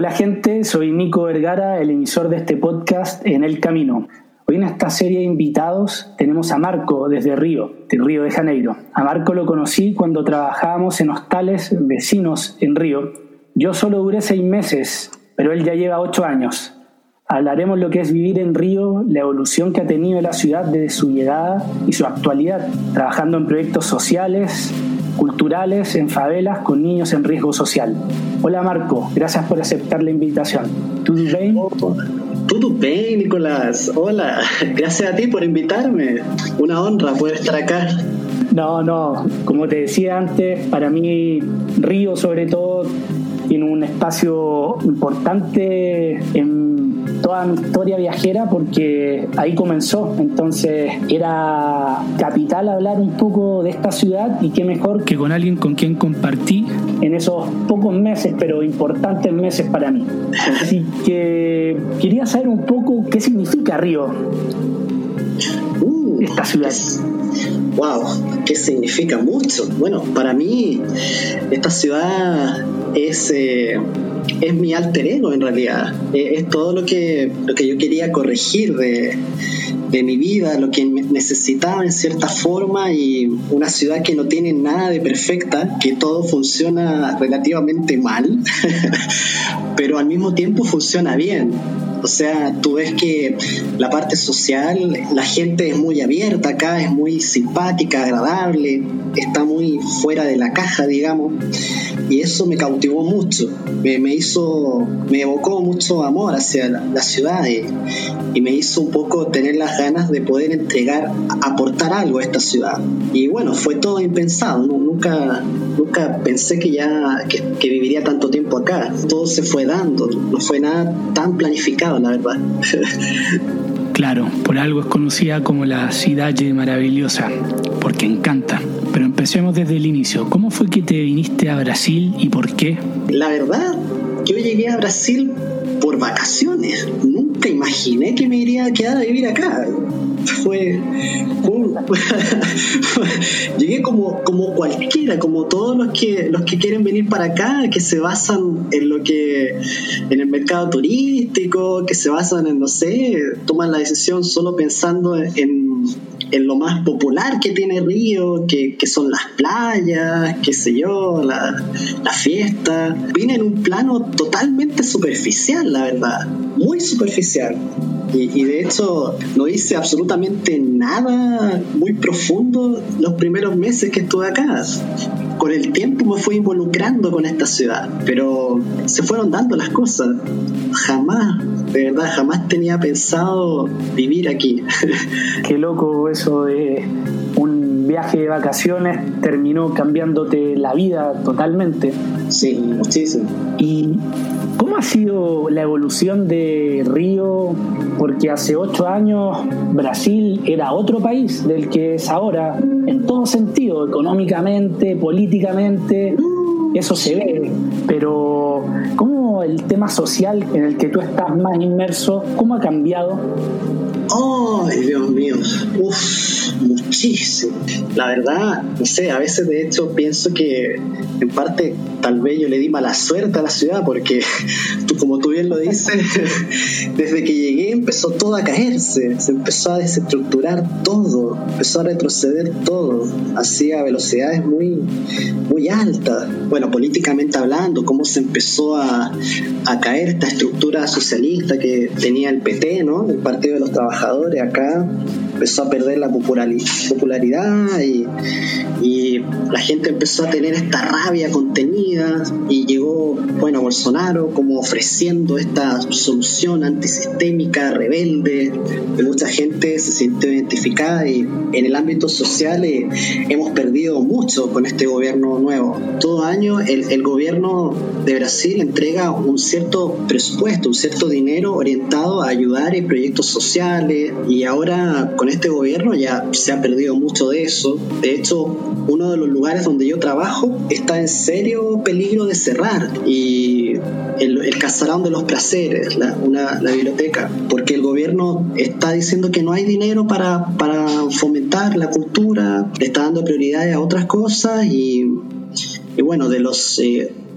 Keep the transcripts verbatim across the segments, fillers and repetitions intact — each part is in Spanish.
Hola gente, soy Nico Vergara, el emisor de este podcast En el Camino. Hoy en esta serie de invitados tenemos a Marco desde Río, de Río de Janeiro. A Marco lo conocí cuando trabajábamos en hostales vecinos en Río. Yo solo duré seis meses, pero él ya lleva ocho años. Hablaremos lo que es vivir en Río, la evolución que ha tenido la ciudad desde su llegada y su actualidad, trabajando en proyectos sociales, culturales, en favelas con niños en riesgo social. Hola Marco, gracias por aceptar la invitación. ¿Tudo bem? Tudo bem, Nicolás. Hola, gracias a ti por invitarme. Una honra poder estar acá. No, no, como te decía antes, para mí Río sobre todo tiene un espacio importante en toda mi historia viajera porque ahí comenzó, entonces era capital hablar un poco de esta ciudad y qué mejor que con alguien con quien compartí en esos pocos meses, pero importantes meses para mí. Así que quería saber un poco qué significa Río, uh, esta ciudad. Wow, ¿qué significa? Mucho. Bueno, para mí esta ciudad es eh, es mi alter ego en realidad. Eh, es todo lo que lo que yo quería corregir de de mi vida, lo que necesitaba en cierta forma, y una ciudad que no tiene nada de perfecta, que todo funciona relativamente mal, pero al mismo tiempo funciona bien. O sea, tú ves que la parte social, la gente es muy abierta acá, es muy simpática, agradable, está muy fuera de la caja, digamos, y eso me cautivó mucho, me, me hizo, me evocó mucho amor hacia la, la ciudad y, y me hizo un poco tener las ganas de poder entregar, aportar algo a esta ciudad. Y bueno, fue todo impensado, ¿no? Nunca, nunca pensé que ya que, que viviría tanto tiempo acá. Todo se fue dando, no fue nada tan planificado, la verdad. Claro, por algo es conocida como la Cidade Maravillosa, porque encanta. Pero empecemos desde el inicio. ¿Cómo fue que te viniste a Brasil y por qué? La verdad, yo llegué a Brasil por vacaciones. Nunca imaginé que me iría a quedar a vivir acá. Fue, fue llegué como, como cualquiera, como todos los que los que quieren venir para acá, que se basan en lo que en el mercado turístico, que se basan en, no sé, toman la decisión solo pensando en, en lo más popular que tiene Río, que, que son las playas, qué sé yo, la, la fiesta. Vine en un plano totalmente superficial, la verdad, muy superficial. Y, y de hecho no hice absolutamente nada muy profundo los primeros meses que estuve acá. Con el tiempo me fui involucrando con esta ciudad, pero se fueron dando las cosas. Jamás, de verdad, jamás tenía pensado vivir aquí. Qué loco eso de un viaje de vacaciones terminó cambiándote la vida totalmente. Sí, muchísimo. ¿Y cómo ha sido la evolución de Río? Porque hace ocho años Brasil era otro país del que es ahora, en todo sentido, económicamente, políticamente, eso se ve. Pero ¿cómo el tema social en el que tú estás más inmerso, cómo ha cambiado? ¡Ay, Dios mío! Uf, muchísimo. La verdad, no sé, a veces de hecho pienso que en parte tal vez yo le di mala suerte a la ciudad, porque tú, como tú bien lo dices, desde que llegué empezó todo a caerse, se empezó a desestructurar todo, empezó a retroceder todo, así a velocidades muy, muy altas. Bueno, políticamente hablando, cómo se empezó a, a caer esta estructura socialista que tenía el P T, ¿no? El Partido de los Trabajadores acá. Empezó a perder la popularidad y, y la gente empezó a tener esta rabia contenida, y llegó, bueno, Bolsonaro como ofreciendo esta solución antisistémica, rebelde, que mucha gente se sintió identificada, y en el ámbito social eh, hemos perdido mucho con este gobierno nuevo. Todo año el, el gobierno de Brasil entrega un cierto presupuesto, un cierto dinero orientado a ayudar en proyectos sociales, y ahora con este gobierno ya se ha perdido mucho de eso. De hecho, uno de los lugares donde yo trabajo está en serio peligro de cerrar, y el, el Casarón de los Placeres, la, una, la biblioteca, porque el gobierno está diciendo que no hay dinero para, para fomentar la cultura, le está dando prioridades a otras cosas, y, y bueno, de los eh,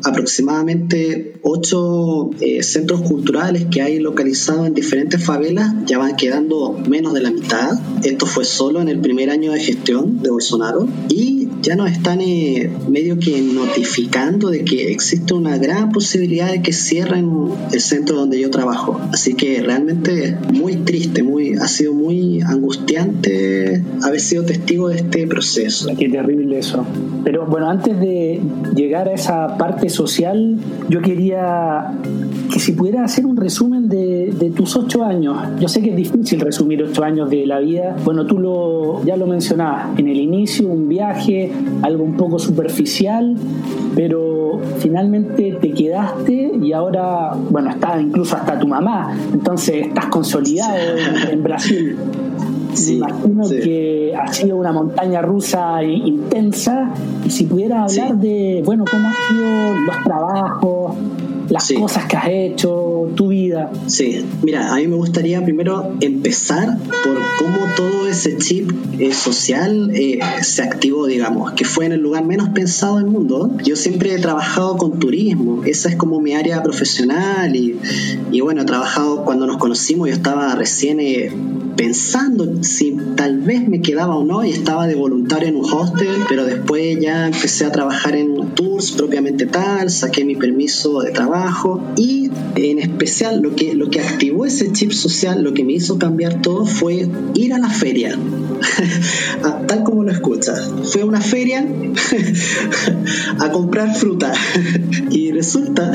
aproximadamente ocho eh, centros culturales que hay localizados en diferentes favelas, ya van quedando menos de la mitad. Esto fue solo en el primer año de gestión de Bolsonaro, y ya nos están eh, medio que notificando de que existe una gran posibilidad de que cierren el centro donde yo trabajo. Así que realmente muy triste, muy, ha sido muy angustiante haber sido testigo de este proceso. Qué terrible eso. Pero bueno, antes de llegar a esa parte social, yo quería que si pudiera hacer un resumen de, de tus ocho años. Yo sé que es difícil resumir ocho años de la vida. Bueno, tú lo, ya lo mencionabas. En el inicio, un viaje, algo un poco superficial, pero finalmente te quedaste y ahora, bueno, está incluso hasta tu mamá. Entonces estás consolidado en, en Brasil. Sí, me imagino sí. que ha sido una montaña rusa intensa, y si pudiera hablar sí. de, bueno, cómo han sido los trabajos, las sí. cosas que has hecho, tu vida. Sí, mira, a mí me gustaría primero empezar por cómo todo ese chip eh, social eh, se activó, digamos, que fue en el lugar menos pensado del mundo. Yo siempre he trabajado con turismo, esa es como mi área profesional, y, y bueno, he trabajado, cuando nos conocimos yo estaba recién eh, pensando si tal vez me quedaba o no, y estaba de voluntario en un hostel, pero después ya empecé a trabajar en tours propiamente tal, saqué mi permiso de trabajo, y en especial lo que, lo que activó ese chip social, lo que me hizo cambiar todo, fue ir a la feria. Tal como lo escuchas, fue a una feria a comprar fruta, y resulta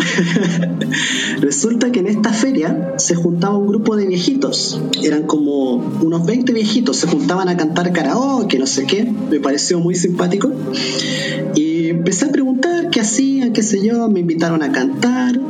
resulta que en esta feria se juntaba un grupo de viejitos, eran como unos veinte viejitos, se juntaban a cantar karaoke, no sé qué, me pareció muy simpático, y empecé a preguntar qué hacían, qué sé yo, me invitaron a cantar,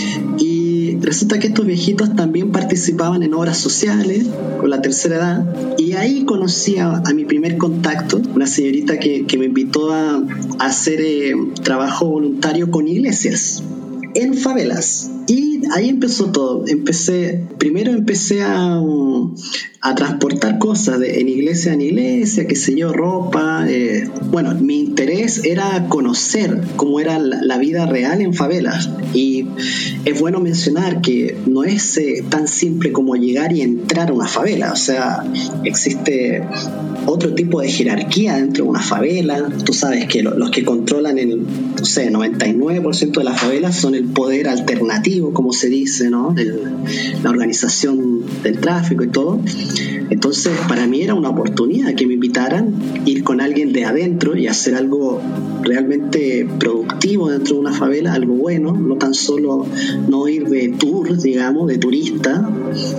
y resulta que estos viejitos también participaban en obras sociales con la tercera edad, y ahí conocí a, a mi primer contacto, una señorita que, que me invitó a, a hacer eh, trabajo voluntario con iglesias en favelas. Y ahí empezó todo. Empecé, primero empecé a, a transportar cosas de en iglesia en iglesia, qué sé yo, ropa. Eh, bueno, mi interés era conocer cómo era la, la vida real en favelas. Y es bueno mencionar que no es eh, tan simple como llegar y entrar a una favela. O sea, existe otro tipo de jerarquía dentro de una favela. Tú sabes que lo, los que controlan el, no sé, noventa y nueve por ciento de las favelas son el poder alternativo, como se dice, ¿no? El, la organización del tráfico y todo. Entonces, para mí era una oportunidad que me invitaran, ir con alguien de adentro y hacer algo realmente productivo dentro de una favela, algo bueno, no tan solo no ir de tour, digamos, de turista.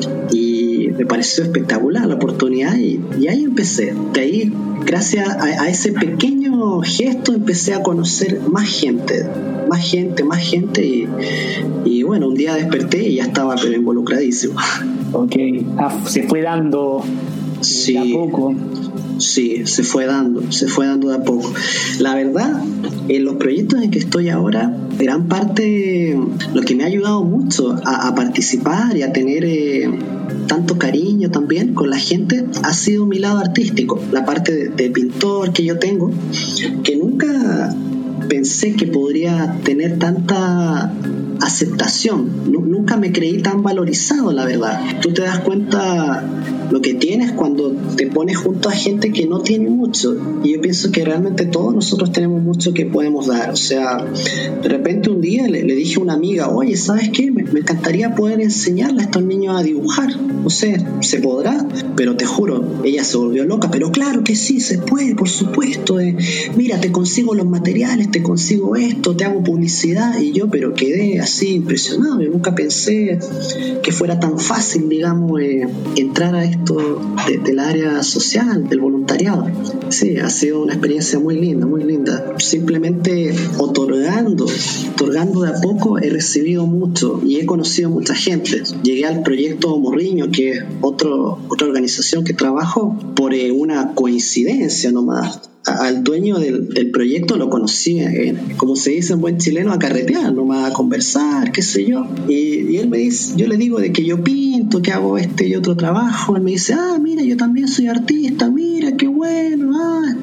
Y me pareció espectacular la oportunidad, y, y ahí empecé. De ahí, gracias a, a ese pequeño gesto, empecé a conocer más gente, más gente, más gente, y, y bueno, un día desperté y ya estaba pero involucradísimo. Ok, ah, se fue dando sí, de a poco. Sí, se fue dando, se fue dando de a poco. La verdad, en los proyectos en que estoy ahora, gran parte, lo que me ha ayudado mucho a, a participar y a tener eh, tanto cariño también con la gente, ha sido mi lado artístico, la parte de, de pintor que yo tengo, que nunca pensé que podría tener tanta aceptación. Nunca me creí tan valorizado, la verdad. Tú te das cuenta lo que tienes cuando te pones junto a gente que no tiene mucho, y yo pienso que realmente todos nosotros tenemos mucho que podemos dar. O sea, de repente un día le, le dije a una amiga, oye, ¿sabes qué? Me, me encantaría poder enseñarle a estos niños a dibujar. No sé, ¿se podrá? Pero te juro, ella se volvió loca. Pero claro que sí, se puede, por supuesto. Eh, mira, te consigo los materiales, te consigo esto, te hago publicidad. Y yo, pero quedé así impresionado. Yo nunca pensé que fuera tan fácil, digamos, eh, entrar a esto de, del área social, del voluntariado. Sí, ha sido una experiencia muy linda, muy linda. Simplemente otorgando, otorgando de a poco, he recibido mucho y he conocido mucha gente. Llegué al proyecto Morriño, que es otro, otra organización que trabajo, por eh, una coincidencia nomás. Al dueño del, del proyecto lo conocí, eh, como se dice en buen chileno, a carretear, nomás a conversar, qué sé yo. Y, y él me dice, yo le digo de que yo pinto, que hago este y otro trabajo. Él me dice, ah, mira, yo también soy artista, mira, qué bueno, ah.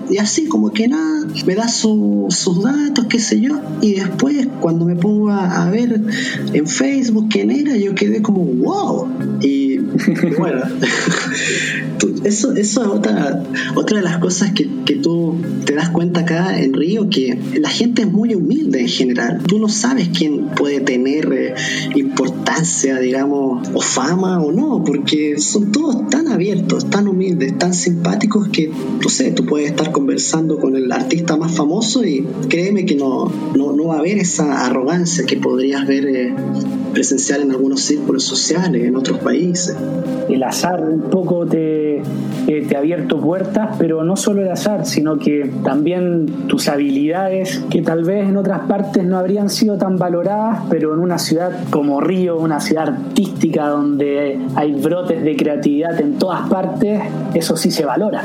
y así como que nada, me da su, sus datos, qué sé yo, y después cuando me pongo a, a ver en Facebook quién era, yo quedé como wow, y bueno, eso, eso es otra, otra de las cosas que, que tú te das cuenta acá en Río, que la gente es muy humilde en general. Tú no sabes quién puede tener eh, importancia, digamos, o fama o no, porque son todos tan abiertos, tan humildes, tan simpáticos que, no sé, tú puedes estar conversando con el artista más famoso y créeme que no, no, no va a haber esa arrogancia que podrías ver eh, presencial en algunos círculos sociales en otros países. El azar un poco te, eh, te ha abierto puertas, pero no solo el azar, sino que también tus habilidades, que tal vez en otras partes no habrían sido tan valoradas, pero en una ciudad como Río, una ciudad artística donde hay brotes de creatividad en todas partes, eso sí se valora.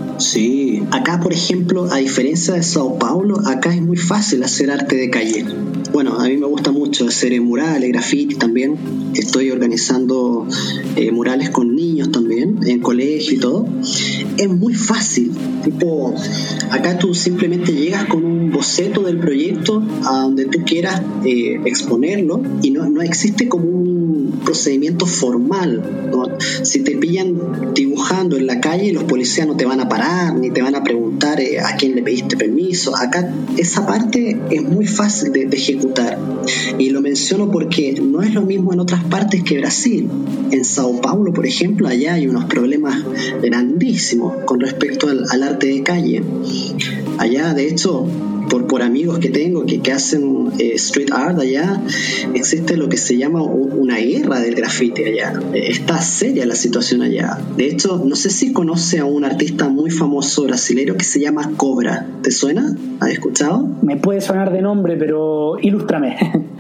Sí, acá por ejemplo, a diferencia de Sao Paulo, acá es muy fácil hacer arte de calle. Bueno, a mí me gusta mucho hacer murales, graffiti también. Estoy organizando eh, murales con niños también, en colegio y todo. Es muy fácil. Tipo, acá tú simplemente llegas con un boceto del proyecto a donde tú quieras eh, exponerlo y no, no existe como un procedimiento formal, ¿no? Si te pillan dibujando en la calle, los policías no te van a parar ni te van a preguntar eh, a quién le pediste permiso. Acá esa parte es muy fácil de, de ejecutar, y lo menciono porque no es lo mismo en otras partes que Brasil. En Sao Paulo, por ejemplo, allá hay unos problemas grandísimos con respecto al, al arte de calle. Allá, de hecho, por, por amigos que tengo que, que hacen eh, street art allá, existe lo que se llama una guerra del graffiti allá. Eh, está seria la situación allá. De hecho, no sé si conoce a un artista muy famoso brasilero que se llama Cobra. ¿Te suena? ¿Has escuchado? Me puede sonar de nombre, pero ilústrame.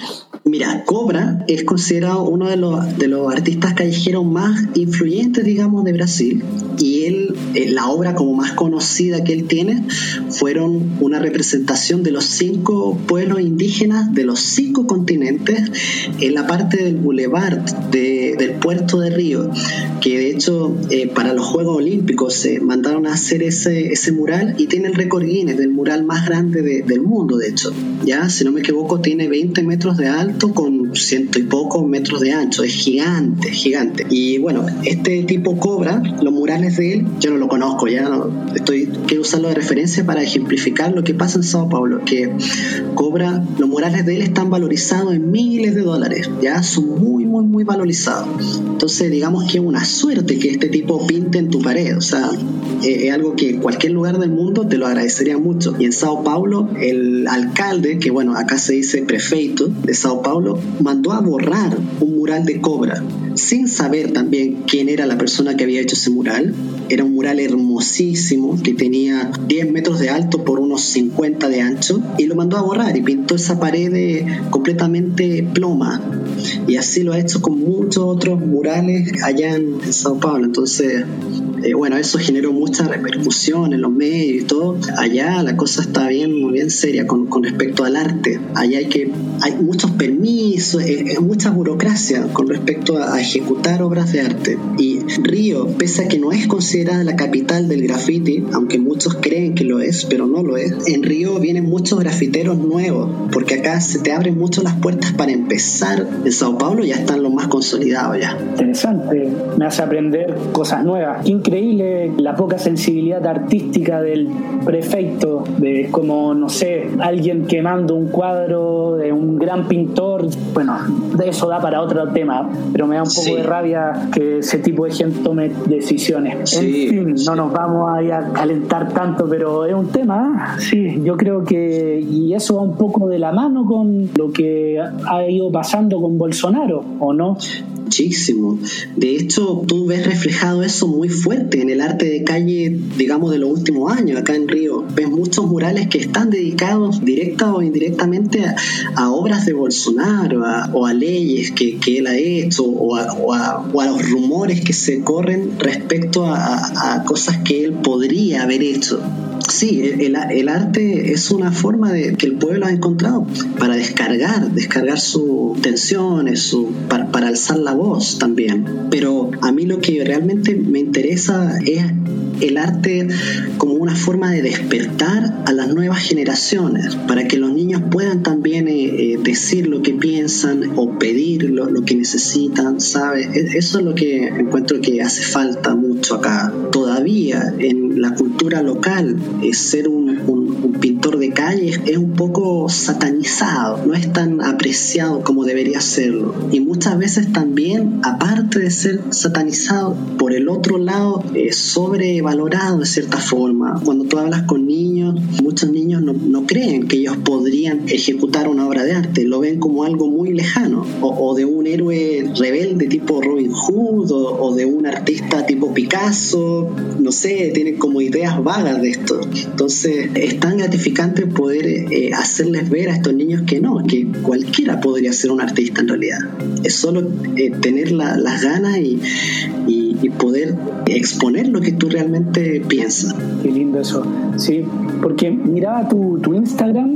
Mira, Cobra es considerado uno de los, de los artistas callejeros más influyentes, digamos, de Brasil, y él, eh, la obra como más conocida que él tiene fueron una representación de los cinco pueblos indígenas de los cinco continentes en la parte del boulevard de, del puerto de Río, que de hecho eh, para los Juegos Olímpicos se eh, mandaron a hacer ese, ese mural, y tiene el récord Guinness del mural más grande de, del mundo, de hecho, ya, si no me equivoco, tiene veinte metros de alto con ciento y pocos metros de ancho. Es gigante, gigante. Y bueno, este tipo Cobra, los murales de él, yo no lo conozco, ya no, estoy, quiero usarlo de referencia para ejemplificar lo que pasa en Sao Paulo, que Cobra, los murales de él están valorizados en miles de dólares, ya son muy, muy, muy valorizados. Entonces, digamos que es una suerte que este tipo pinte en tu pared, o sea, eh, es algo que en cualquier lugar del mundo te lo agradecería mucho. Y en Sao Paulo, el alcalde, que bueno, acá se dice prefeito de Sao Paulo, mandó a borrar un mural de Cobra, sin saber también quién era la persona que había hecho ese mural. Era un mural hermosísimo que tenía diez metros de alto por unos cincuenta de ancho, y lo mandó a borrar y pintó esa pared de completamente ploma, y así lo ha hecho con muchos otros murales allá en, en Sao Paulo. Entonces eh, bueno, eso generó mucha repercusión en los medios y todo. Allá la cosa está bien, bien seria con, con respecto al arte. Allá hay que hay muchos permisos, eh, mucha burocracia con respecto a, a ejecutar obras de arte. Y Río, pese a que no es considerada la capital del graffiti, aunque muchos creen que lo es, pero no lo es, en Río vienen muchos grafiteros nuevos, porque acá se te abren mucho las puertas para empezar. En Sao Paulo ya están los más consolidados ya. Interesante, me hace aprender cosas nuevas. Qué increíble la poca sensibilidad artística del prefecto, de como, no sé, alguien quemando un cuadro de un gran pintor. Bueno, eso da para otro tema, pero me da un poco sí. de rabia que ese tipo de gente tome decisiones. Sí, en fin, sí. no nos vamos a, a calentar tanto, pero es un tema, sí, yo creo que, y eso va un poco de la mano con lo que ha ido pasando con Bolsonaro, ¿o no? Muchísimo. De hecho, tú ves reflejado eso muy fuerte en el arte de calle, digamos, de los últimos años acá en Río. Ves muchos murales que están dedicados directa o indirectamente a, a obras de Bolsonaro, a, o a leyes que, que él ha hecho, o a, o, a, o a los rumores que se corren respecto a, a, a cosas que él podría haber hecho. Sí, el, el arte es una forma de que el pueblo ha encontrado para descargar, descargar sus tensiones, su, para, para alzar la voz también. Pero a mí lo que realmente me interesa es el arte como una forma de despertar a las nuevas generaciones, para que los niños puedan también eh, eh, decir lo que piensan o pedir lo, lo que necesitan, ¿sabes? Eso es lo que encuentro que hace falta mucho acá. Todavía en la cultura local, eh, ser un, un, un pintor de calle es un poco satanizado, no es tan apreciado como debería serlo. Y muchas veces también, aparte de ser satanizado, por el otro lado, eh, sobrevalorado de cierta forma. Cuando tú hablas con niños, muchos niños no, no creen que ellos podrían ejecutar una obra de arte, lo ven como algo muy lejano, o, o de un héroe rebelde tipo Robin Hood, o, o de un artista tipo Picasso, no sé, tienen como ideas vagas de esto. Entonces es tan gratificante poder eh, hacerles ver a estos niños que no, que cualquiera podría ser un artista en realidad. Es solo eh, tener la, las ganas y, y, y poder exponer lo que tú realmente piensas. Qué lindo eso. Sí, porque miraba tu, tu Instagram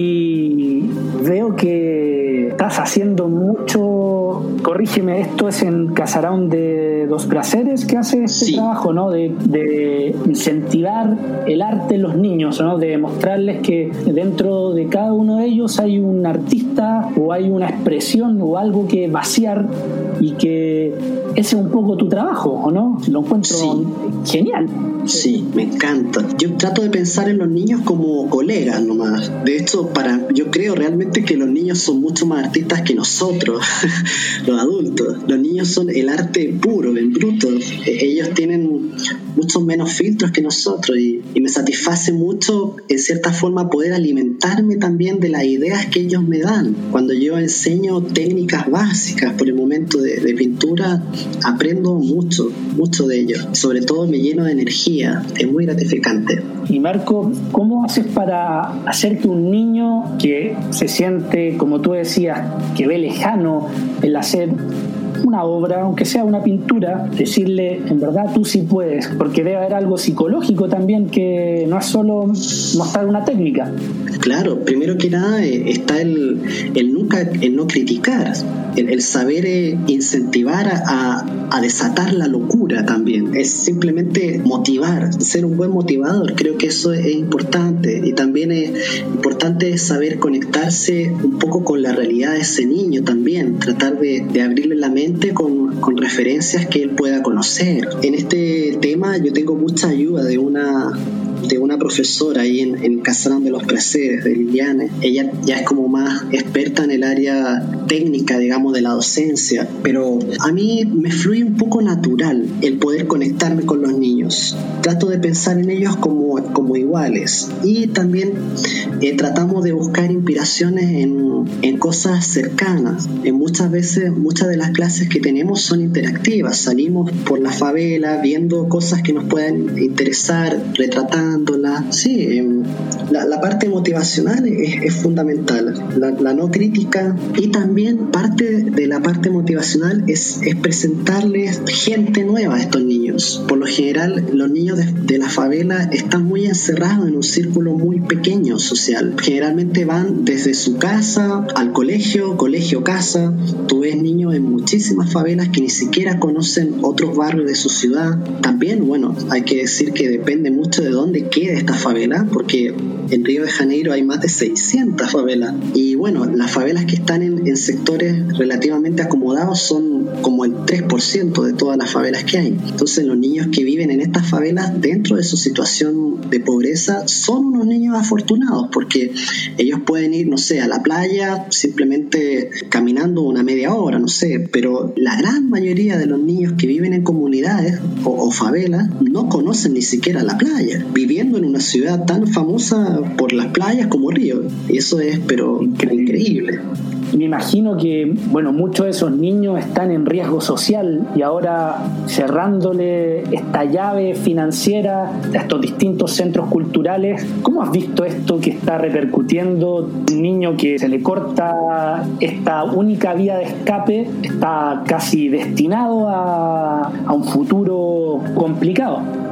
y veo que estás haciendo mucho, corrígeme, esto es en Casarón de Dos Prazeres que hace este sí. trabajo, ¿no? De, de incentivar el arte en los niños, ¿no? De mostrarles que dentro de cada uno de ellos hay un artista o hay una expresión o algo que vaciar, y que ese es un poco tu trabajo, ¿o no? Lo encuentro sí. genial. Sí, me encanta. Yo trato de pensar en los niños como colegas nomás. De hecho, para, yo creo realmente que los niños son mucho más artistas que nosotros, los adultos. Los niños son el arte puro, en bruto. Ellos tienen muchos menos filtros que nosotros y, y me satisface mucho, en cierta forma, poder alimentarme también de las ideas que ellos me dan. Cuando yo enseño técnicas básicas por el momento de, de pintura, aprendo mucho, mucho de ellos. Sobre todo me lleno de energía, es muy gratificante. Y Marco, ¿cómo haces para hacer que un niño que se siente, como tú decías, que ve lejano el hacer una obra, aunque sea una pintura, decirle, en verdad tú sí puedes? Porque debe haber algo psicológico también, que no es solo mostrar una técnica. Claro, primero que nada eh, está el, el nunca, el no criticar, el, el saber eh, incentivar a, a desatar la locura también, es simplemente motivar, ser un buen motivador. Creo que eso es importante, y también es importante saber conectarse un poco con la realidad de ese niño también, tratar de, de abrirle la mente con, con referencias que él pueda conocer. En este tema yo tengo mucha ayuda de una de una profesora ahí en, en Casarón de los Prazeres, de Liliane. Ella ya es como más experta en el área técnica, digamos, de la docencia, pero a mí me fluye un poco natural el poder conectarme con los niños. Trato de pensar en ellos como, como iguales, y también eh, tratamos de buscar inspiraciones en, en cosas cercanas. En muchas veces, muchas de las clases que tenemos son interactivas. Salimos por la favela viendo cosas que nos puedan interesar, retratando. Sí, la, la parte motivacional es, es fundamental, la, la no crítica, y también parte de la parte motivacional es, es presentarles gente nueva a estos niños. Por lo general, los niños de, de la favela están muy encerrados en un círculo muy pequeño social. Generalmente van desde su casa al colegio, colegio-casa. Tú ves niños en muchísimas favelas que ni siquiera conocen otros barrios de su ciudad. También, bueno, hay que decir que depende mucho de dónde queda esta favela, porque en Río de Janeiro hay más de seiscientas favelas, y bueno, las favelas que están en, en sectores relativamente acomodados son como el tres por ciento de todas las favelas que hay. Entonces los niños que viven en estas favelas, dentro de su situación de pobreza, son unos niños afortunados, porque ellos pueden ir, no sé, a la playa simplemente caminando una media hora, no sé, pero la gran mayoría de los niños que viven en comunidades o, o favelas no conocen ni siquiera la playa, viviendo en una ciudad tan famosa por las playas como Río. Eso es, pero increíble. increíble. Me imagino que, bueno, muchos de esos niños están en riesgo social, y ahora cerrándole esta llave financiera a estos distintos centros culturales, ¿cómo has visto esto que está repercutiendo? Un niño que se le corta esta única vía de escape está casi destinado a, a un futuro complicado.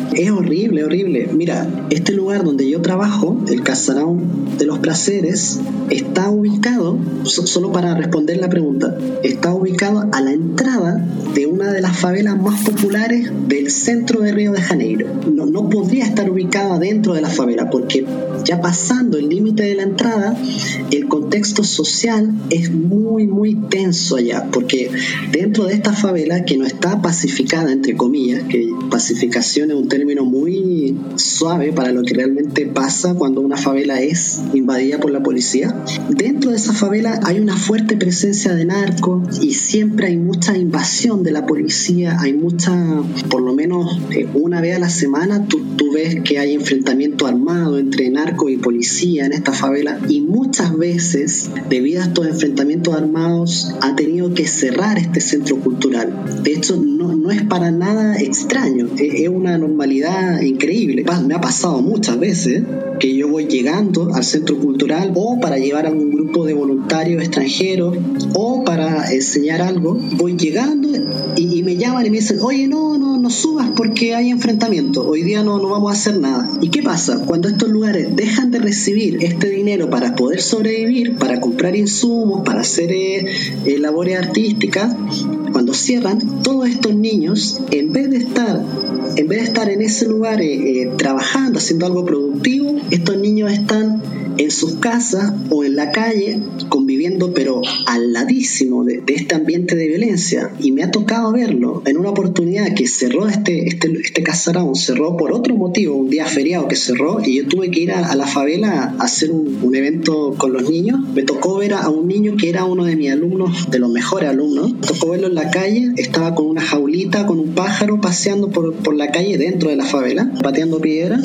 Es horrible, horrible. Mira, este lugar donde yo trabajo, el Casarón de los Placeres, está ubicado, so- solo para responder la pregunta, está ubicado a la entrada de una de las favelas más populares del centro de Río de Janeiro. No, no podría estar ubicado dentro de la favela porque ya pasando el límite de la entrada, el contexto social es muy, muy tenso allá, porque dentro de esta favela, que no está pacificada, entre comillas, que pacificación es un término muy suave para lo que realmente pasa cuando una favela es invadida por la policía, dentro de esa favela hay una fuerte presencia de narcos y siempre hay mucha invasión de la policía, hay mucha, por lo menos eh, una vez a la semana, tú, tú ves que hay enfrentamiento armado entre narcos y policía en esta favela, y muchas veces, debido a estos enfrentamientos armados, ha tenido que cerrar este centro cultural. De hecho, no, no es para nada extraño, es, es una normalidad increíble. Me ha pasado muchas veces que yo voy llegando al centro cultural o para llevar a un grupo de voluntarios extranjeros o para enseñar algo, voy llegando y, y me llaman y me dicen, oye, no, no, no subas porque hay enfrentamiento, hoy día no, no vamos a hacer nada. ¿Y qué pasa? Cuando estos lugares dejan de recibir este dinero para poder sobrevivir, para comprar insumos, para hacer eh, eh, labores artísticas, cuando cierran, todos estos niños, en vez de estar en vez de estar en ese lugar eh, eh, trabajando, haciendo algo productivo, estos niños están en sus casas o en la calle conviviendo, pero al ladísimo de, de este ambiente de violencia. Y me ha tocado verlo en una oportunidad que cerró este, este, este casarón, cerró por otro motivo, un día feriado que cerró, y yo tuve que ir a, a la favela a hacer un, un evento con los niños. Me tocó ver a, a un niño que era uno de mis alumnos, de los mejores alumnos. Me tocó verlo en la calle, estaba con una jaulita, con un pájaro, paseando por, por la calle dentro de la favela, pateando piedras.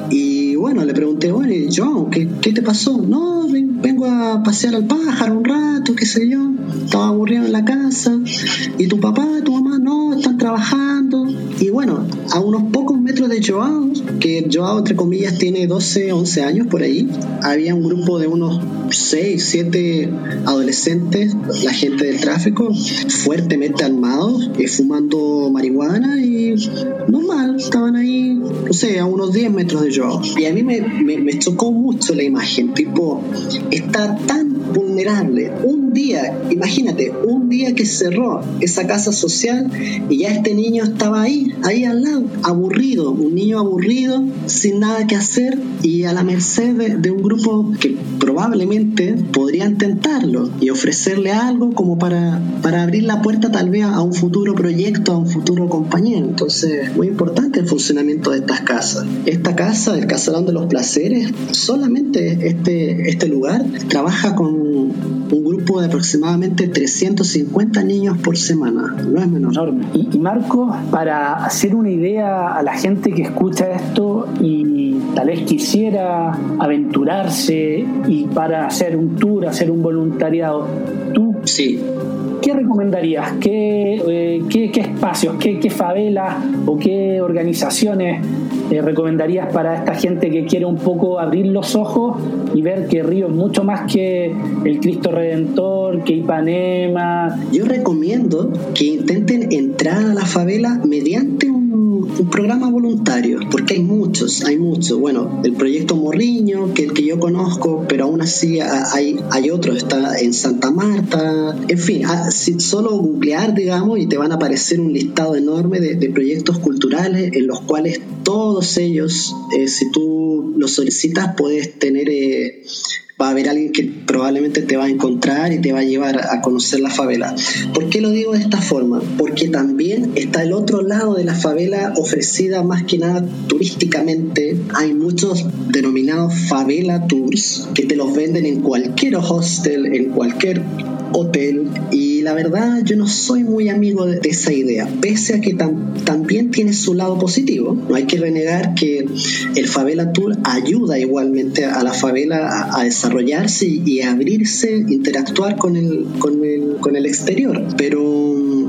Y bueno, le pregunté, bueno, Joao, ¿qué, ¿qué te pasó? No, vengo a pasear al pájaro un rato, qué sé yo, estaba aburrido en la casa. ¿Y tu papá, tu mamá? No, están trabajando. Y bueno, a unos pocos metros de Joao, que Joao entre comillas tiene doce, once años por ahí, había un grupo de unos seis, siete adolescentes, la gente del tráfico, fuertemente armados, eh, fumando marihuana y normal, estaban ahí, no sé, a unos diez metros de Joao. Y a mí me, me, me chocó mucho la imagen, tipo, está tan vulnerable, un día, imagínate, un día que cerró esa casa social y ya este niño estaba ahí, ahí al lado, aburrido, un niño aburrido, sin nada que hacer y a la merced de, de un grupo que probablemente podrían tentarlo y ofrecerle algo como para, para abrir la puerta tal vez a un futuro proyecto, a un futuro compañero. Entonces, muy importante el funcionamiento de estas casas. Esta casa, el Casarón de los Placeres, solamente este, este lugar trabaja con un grupo de aproximadamente trescientos cincuenta niños por semana, no es menor. Enorme. Y, y Marco, para hacer una idea a la gente que escucha esto y tal vez quisiera aventurarse y para hacer un tour, hacer un voluntariado, tú sí. ¿qué recomendarías? ¿Qué, eh, qué, qué espacios, qué, qué favelas o qué organizaciones eh, recomendarías para esta gente que quiere un poco abrir los ojos y ver que Río es mucho más que el Cristo Redentor, que Ipanema? Yo recomiendo que intenten entrar a la favela mediante un, un programa voluntario, porque hay muchos, hay muchos. Bueno, el proyecto Morriño, que el que yo conozco, pero aún así hay, hay otros, está en Santa Marta, en fin, solo googlear, digamos, y te van a aparecer un listado enorme de, de proyectos culturales en los cuales todos ellos, eh, si tú los solicitas, puedes tener, eh, va a haber alguien que probablemente te va a encontrar y te va a llevar a conocer la favela. ¿Por qué lo digo de esta forma? Porque también está el otro lado de la favela ofrecida más que nada turísticamente. Hay muchos denominados favela tours que te los venden en cualquier hostel, en cualquier hotel, y la verdad yo no soy muy amigo de, de esa idea, pese a que tam, también tiene su lado positivo. No hay que renegar que el Favela Tour ayuda igualmente a la favela a, a desarrollarse y, y a abrirse, interactuar con el, con el, con el exterior, pero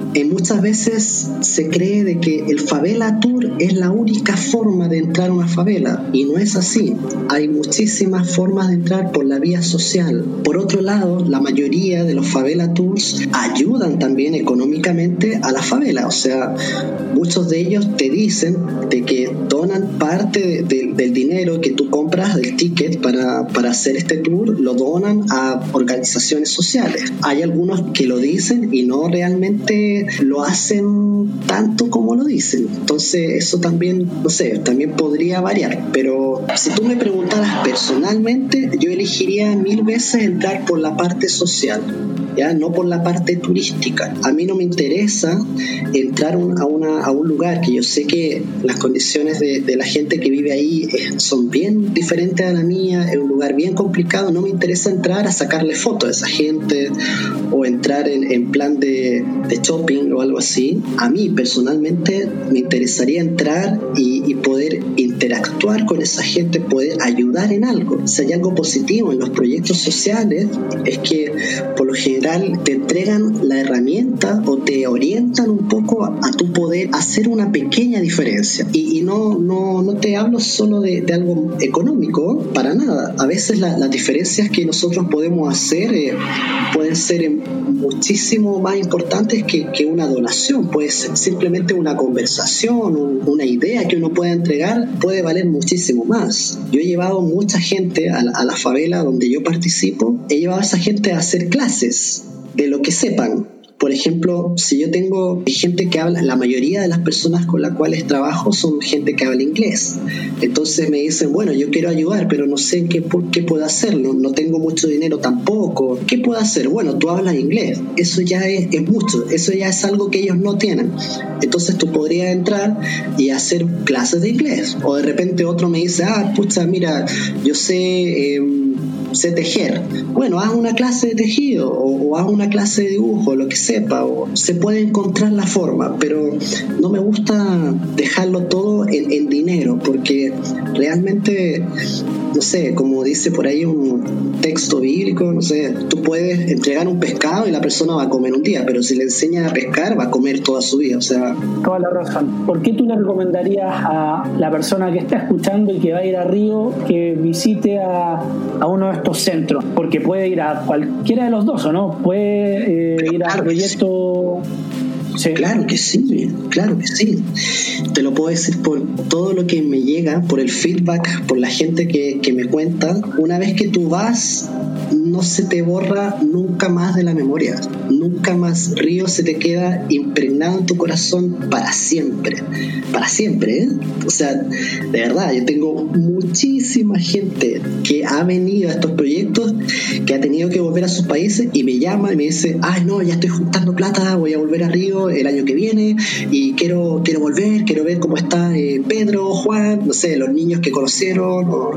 eh, muchas veces se cree de que el favela tour es la única forma de entrar a una favela, y no es así. Hay muchísimas formas de entrar por la vía social. Por otro lado, la mayoría de los favela tours ayudan también económicamente a la favela, o sea, muchos de ellos te dicen de que donan parte de, de, del dinero que tú compras del ticket para, para hacer este tour, lo donan a organizaciones sociales. Hay algunos que lo dicen y no realmente lo hacen tanto como lo dicen. Entonces eso también, no sé, también podría variar. Pero si tú me preguntaras personalmente, yo elegiría mil veces entrar por la parte social, ya no por la parte turística. A mí no me interesa entrar un, a, una, a un lugar que yo sé que las condiciones de, de la gente que vive ahí son bien diferentes a la mía, es un lugar bien complicado. No me interesa entrar a sacarle fotos a esa gente o entrar en, en plan de, de shopping o algo así. A mí personalmente me interesaría entrar y, y poder interactuar con esa gente, poder ayudar en algo. Si hay algo positivo en los proyectos sociales, es que por lo general te entregan la herramienta o te orientan un poco a, a tu poder hacer una pequeña diferencia. Y, y no, no, no te hablo solo de, de algo económico, para nada. A veces la, las diferencias que nosotros podemos hacer eh, pueden ser eh, muchísimo más importantes que, que una donación. Puede ser simplemente una conversación, un, una idea que uno pueda entregar, puede valer muchísimo más. Yo he llevado mucha gente a la, a la favela donde yo participo, he llevado a esa gente a hacer clases de lo que sepan. Por ejemplo, si yo tengo gente que habla, la mayoría de las personas con las cuales trabajo son gente que habla inglés. Entonces me dicen, bueno, yo quiero ayudar, pero no sé qué, qué puedo hacer, no, no tengo mucho dinero tampoco. ¿Qué puedo hacer? Bueno, tú hablas inglés. Eso ya es, es mucho, eso ya es algo que ellos no tienen. Entonces tú podrías entrar y hacer clases de inglés. O de repente otro me dice, ah, pucha, mira, yo sé... Eh, sé tejer. Bueno, haz una clase de tejido o, o haz una clase de dibujo, lo que sepa, o se puede encontrar la forma, pero no me gusta dejarlo todo en, en dinero, porque realmente, no sé, como dice por ahí un texto bíblico, no sé, tú puedes entregar un pescado y la persona va a comer un día, pero si le enseñas a pescar va a comer toda su vida, o sea... Toda la razón. ¿Por qué tú le recomendarías a la persona que está escuchando y que va a ir a Río que visite a, a uno de estos centros? Porque puede ir a cualquiera de los dos, ¿o no? Puede eh, ir al proyecto... Sí. Claro que sí, claro que sí. Te lo puedo decir por todo lo que me llega, por el feedback, por la gente que, que me cuenta. Una vez que tú vas, no se te borra nunca más de la memoria. Nunca más. Río se te queda impregnado en tu corazón para siempre. Para siempre, ¿eh? O sea, de verdad, yo tengo muchísima gente que ha venido a estos proyectos, que ha tenido que volver a sus países y me llama y me dice, ay no, ya estoy juntando plata, voy a volver a Río el año que viene y quiero, quiero volver, quiero ver cómo está eh, Pedro, Juan, no sé, los niños que conocieron. O...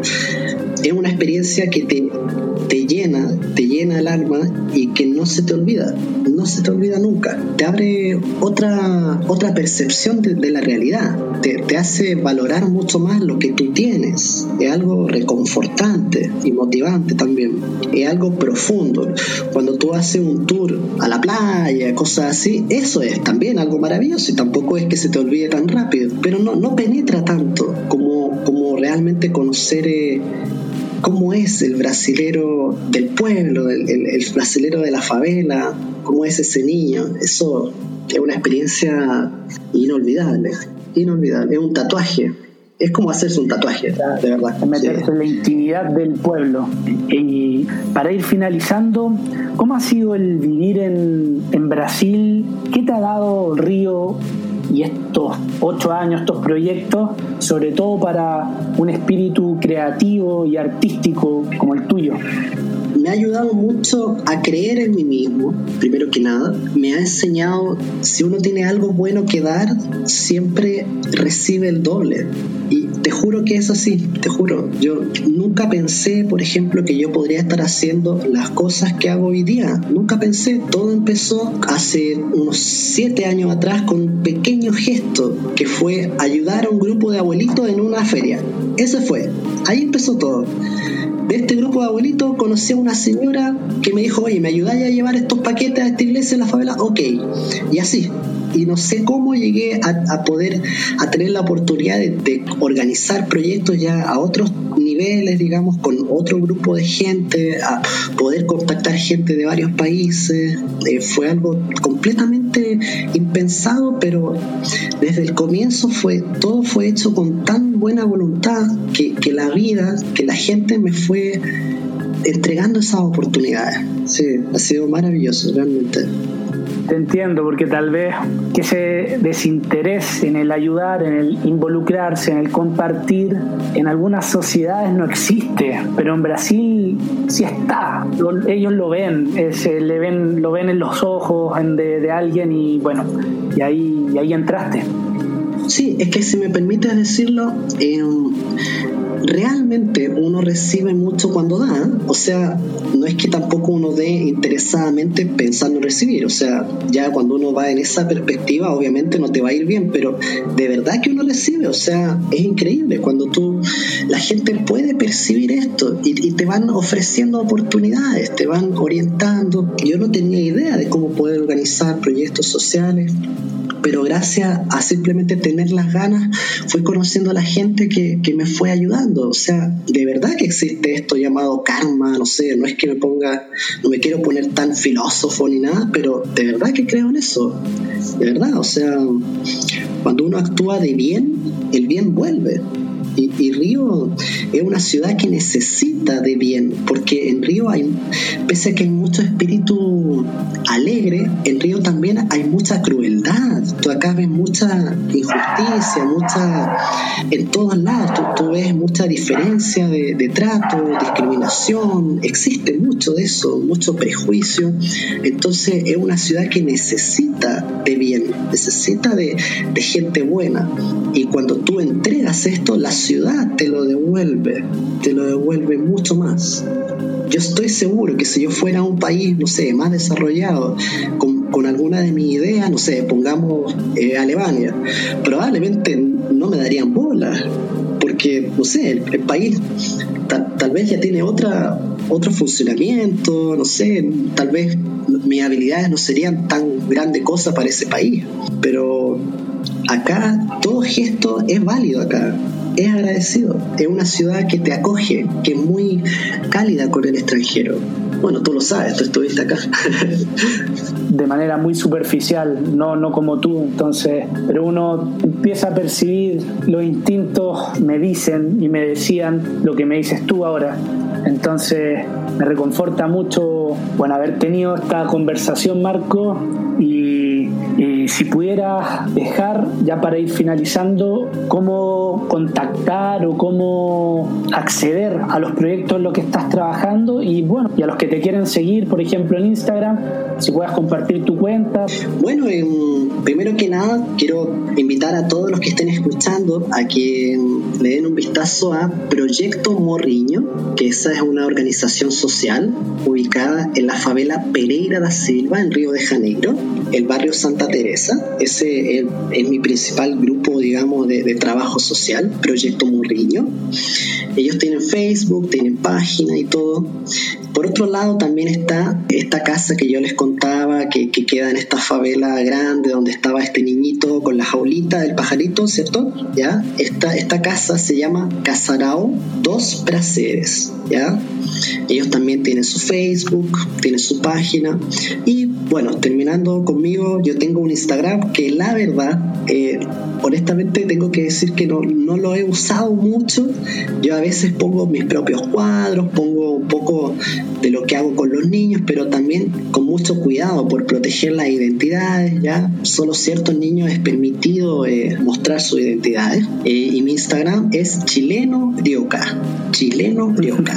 Es una experiencia que te, te llena, te llena el alma y que no se te olvida, no se te olvida nunca. Te abre otra, otra percepción de, de la realidad, te, te hace valorar mucho más lo que tú tienes. Es algo reconfortante y motivante también, es algo profundo. Cuando tú haces un tour a la playa, cosas así, eso es también algo maravilloso y tampoco es que se te olvide tan rápido, pero no, no penetra tanto como, como realmente conocer eh, cómo es el brasilero del pueblo, el, el, el brasilero de la favela, cómo es ese niño. Eso es una experiencia inolvidable, inolvidable, es un tatuaje. Es como hacerse un tatuaje, de verdad. Meterse sí. en la intimidad del pueblo. Y para ir finalizando, ¿cómo ha sido el vivir en, en Brasil? ¿Qué te ha dado Río y estos ocho años, estos proyectos, sobre todo para un espíritu creativo y artístico como el tuyo? Me ha ayudado mucho a creer en mí mismo, primero que nada. Me ha enseñado, si uno tiene algo bueno que dar, siempre recibe el doble. Y te juro que es así, te juro. Yo nunca pensé, por ejemplo, que yo podría estar haciendo las cosas que hago hoy día. Nunca pensé. Todo empezó hace unos siete años atrás con un pequeño gesto que fue ayudar a un grupo de abuelitos en una feria. Ese fue. Ahí empezó todo. De este grupo de abuelitos conocí a una señora que me dijo, oye, ¿me ayudáis a llevar estos paquetes a esta iglesia en la favela? Ok. Y así. Y no sé cómo llegué a, a poder a tener la oportunidad de, de organizar proyectos ya a otros niveles, digamos, con otro grupo de gente, a poder contactar gente de varios países. Eh, fue algo completamente impensado, pero desde el comienzo fue todo fue hecho con tan buena voluntad que, que la vida, que la gente me fue entregando esas oportunidades. Sí, ha sido maravilloso, realmente. Te entiendo, porque tal vez que ese desinterés en el ayudar, en el involucrarse, en el compartir, en algunas sociedades no existe, pero en Brasil sí está. Lo, ellos lo ven, ese, le ven, lo ven en los ojos de, de alguien y bueno, y ahí, y ahí entraste. Sí, es que si me permites decirlo, eh, realmente uno recibe mucho cuando da, o sea, no es que tampoco uno dé interesadamente pensando en recibir, o sea, ya cuando uno va en esa perspectiva obviamente no te va a ir bien, pero de verdad que uno recibe, o sea, es increíble cuando tú, la gente puede percibir esto y, y te van ofreciendo oportunidades, te van orientando. Yo no tenía idea de cómo poder organizar proyectos sociales, pero gracias a simplemente tener las ganas fui conociendo a la gente que, que me fue ayudando. O sea, de verdad que existe esto llamado karma, no sé, no es que me ponga, no me quiero poner tan filósofo ni nada, pero de verdad que creo en eso, de verdad. O sea, cuando uno actúa de bien, el bien vuelve. Y, y Río es una ciudad que necesita de bien, porque en Río hay, pese a que hay mucho espíritu alegre, en Río también hay mucha crueldad. Tú acá ves mucha injusticia, mucha, en todos lados tú, tú ves mucha diferencia de, de trato, discriminación, existe mucho de eso, mucho prejuicio. Entonces es una ciudad que necesita de bien, necesita de, de gente buena, y cuando tú entregas esto, la ciudad te lo devuelve, te lo devuelve mucho más. Yo estoy seguro que si yo fuera a un país, no sé, más desarrollado, con, con alguna de mis ideas, no sé, pongamos eh, Alemania, probablemente no me darían bola, porque, no sé, el, el país tal, tal vez ya tiene otra, otro funcionamiento, no sé, tal vez mis habilidades no serían tan grande cosa para ese país, pero acá todo gesto es válido acá. Es agradecido, es una ciudad que te acoge, que es muy cálida con el extranjero. Bueno, tú lo sabes, tú estuviste acá. De manera muy superficial, no, no como tú, entonces, pero uno empieza a percibir, los instintos me dicen y me decían lo que me dices tú ahora. Entonces me reconforta mucho, bueno, haber tenido esta conversación, Marco, y, y si pudieras dejar, ya para ir finalizando, cómo contactar o cómo acceder a los proyectos en los que estás trabajando, y bueno, y a los que te quieren seguir, por ejemplo en Instagram, si puedas compartir tu cuenta. Bueno, eh, primero que nada quiero invitar a todos los que estén escuchando a que le den un vistazo a Proyecto Morrinho, que esa es una organización social ubicada en la favela Pereira da Silva, en Río de Janeiro, el barrio Santa Teresa. Ese es, es mi principal grupo, digamos, de, de trabajo social, Proyecto Morrinho. Ellos tienen Facebook, tienen página y todo. Por otro lado también está esta casa que yo les contaba, que, que queda en esta favela grande donde estaba este niñito con la jaulita del pajarito, ¿cierto? ¿Ya? Esta, esta casa se llama Casarao dos Prazeres, ¿ya? Ellos también tienen su Facebook, tienen su página. Y bueno, terminando conmigo, yo tengo un Instagram que la verdad, eh, honestamente tengo que decir que no, no lo he usado mucho. Yo a veces pongo mis propios cuadros, pongo un poco de lo que hago con los niños, pero también con mucho cuidado por proteger las identidades, ¿ya? Solo ciertos niños es permitido eh, mostrar sus identidades. Eh, y mi Instagram es chileno rioca, chileno rioca.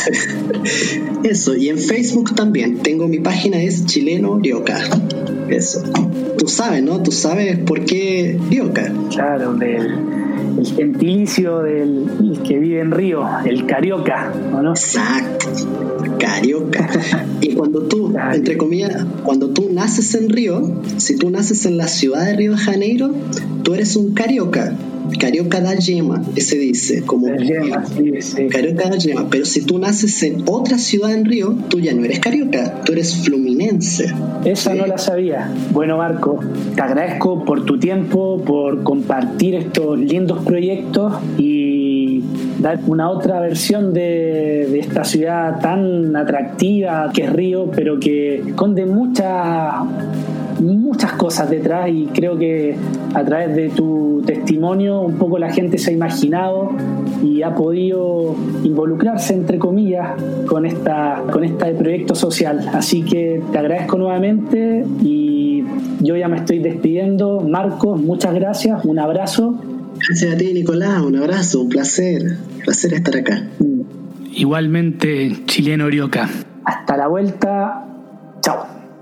Eso, y en Facebook también tengo, mi página es chileno rioca. Eso. Tú sabes, ¿no? Tú sabes por qué rioca. Claro, del el gentilicio del el que vive en Río, el carioca, ¿o no? Exacto, carioca. Y cuando tú, entre comillas, cuando tú naces en Río, si tú naces en la ciudad de Río de Janeiro, tú eres un carioca. Carioca da Gema, se dice, como Gema, sí, sí. Carioca da Gema. Pero si tú naces en otra ciudad en Río, tú ya no eres carioca, tú eres fluminense. Esa ¿sí? no la sabía. Bueno, Marco, te agradezco por tu tiempo, por compartir estos lindos proyectos y dar una otra versión de, de esta ciudad tan atractiva que es Río, pero que esconde muchas muchas cosas detrás, y creo que a través de tu testimonio un poco la gente se ha imaginado y ha podido involucrarse, entre comillas, con esta con este proyecto social. Así que te agradezco nuevamente y yo ya me estoy despidiendo. Marcos, muchas gracias, un abrazo. Gracias a ti, Nicolás, un abrazo, un placer, un placer estar acá. Igualmente, chileno Orioca. Hasta la vuelta, chao.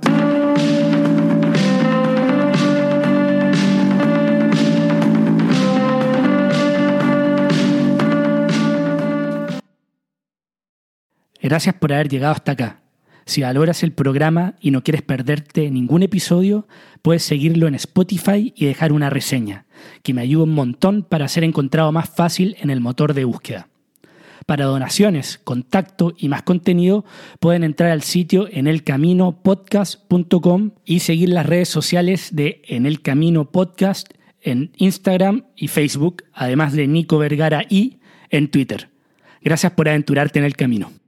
Gracias por haber llegado hasta acá. Si valoras el programa y no quieres perderte ningún episodio, puedes seguirlo en Spotify y dejar una reseña, que me ayuda un montón para ser encontrado más fácil en el motor de búsqueda. Para donaciones, contacto y más contenido, pueden entrar al sitio en el camino podcast punto com y seguir las redes sociales de En el Camino Podcast en Instagram y Facebook, además de Nico Vergara y en Twitter. Gracias por aventurarte en el camino.